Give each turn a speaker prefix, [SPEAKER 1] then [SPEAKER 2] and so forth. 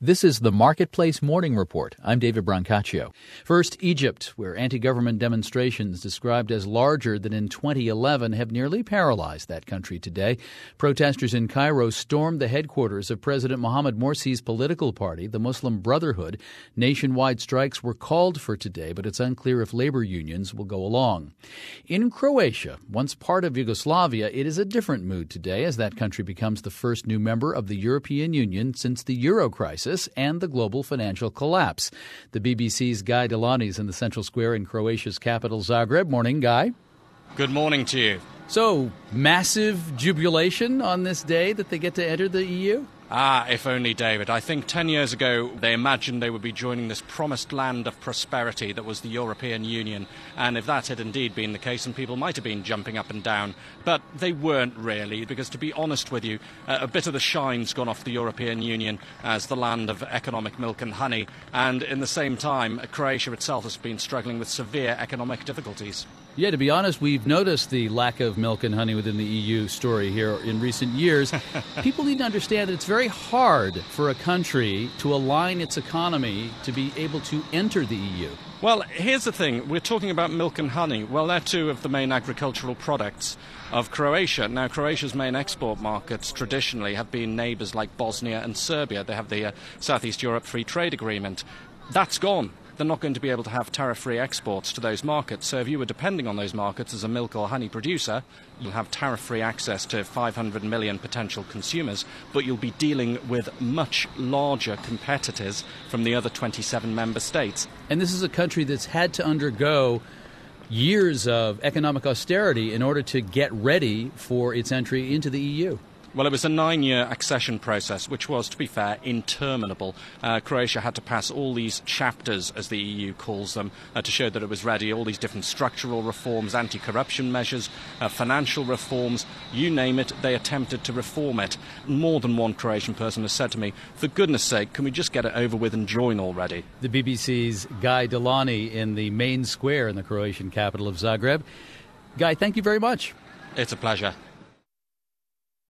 [SPEAKER 1] This is the Marketplace Morning Report. I'm David Brancaccio. First, Egypt, where anti-government demonstrations described as larger than in 2011 have nearly paralyzed that country today. Protesters in Cairo stormed the headquarters of President Mohamed Morsi's political party, the Muslim Brotherhood. Nationwide strikes were called for today, but it's unclear if labor unions will go along. In Croatia, once part of Yugoslavia, it is a different mood today as that country becomes the first new member of the European Union since the Euro crisis and the global financial collapse. The BBC's Guy Delany is in the central square in Croatia's capital, Zagreb. Morning, Guy.
[SPEAKER 2] Good morning to you.
[SPEAKER 1] So, massive jubilation on this day that they get to enter the EU?
[SPEAKER 2] If only, David. I think 10 years ago they imagined they would be joining this promised land of prosperity that was the European Union. And if that had indeed been the case, then people might have been jumping up and down. But they weren't really, because to be honest with you, a bit of the shine's gone off the European Union as the land of economic milk and honey. And in the same time, Croatia itself has been struggling with severe economic difficulties.
[SPEAKER 1] Yeah, to be honest, we've noticed the lack of milk and honey within the EU story here in recent years. People need to understand that it's very hard for a country to align its economy to be able to enter the EU.
[SPEAKER 2] Well, here's the thing. We're talking about milk and honey. Well, they're two of the main agricultural products of Croatia. Now, Croatia's main export markets traditionally have been neighbours like Bosnia and Serbia. They have the Southeast Europe Free Trade Agreement. That's gone. They're not going to be able to have tariff-free exports to those markets. So if you were depending on those markets as a milk or honey producer, you'll have tariff-free access to 500 million potential consumers, but you'll be dealing with much larger competitors from the other 27 member states.
[SPEAKER 1] And this is a country that's had to undergo years of economic austerity in order to get ready for its entry into the EU.
[SPEAKER 2] Well, it was a 9-year accession process, which was, to be fair, interminable. Croatia had to pass all these chapters, as the EU calls them, to show that it was ready. All these different structural reforms, anti-corruption measures, financial reforms, you name it, they attempted to reform it. More than one Croatian person has said to me, for goodness sake, can we just get it over with and join already?
[SPEAKER 1] The BBC's Guy Delany in the main square in the Croatian capital of Zagreb. Guy, thank you very much.
[SPEAKER 2] It's a pleasure.